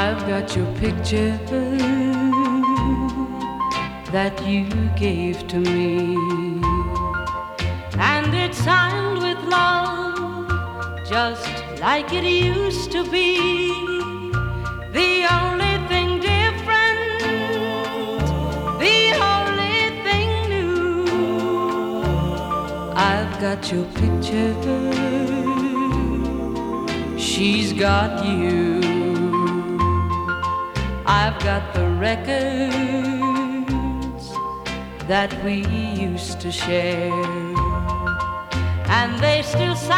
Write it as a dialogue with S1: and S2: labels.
S1: I've got your picture that you gave to me, and it's signed with love, just like it used to be. The only thing different, the only thing new, I've got your picture, she's got you. I've got the records that we used to share, and they still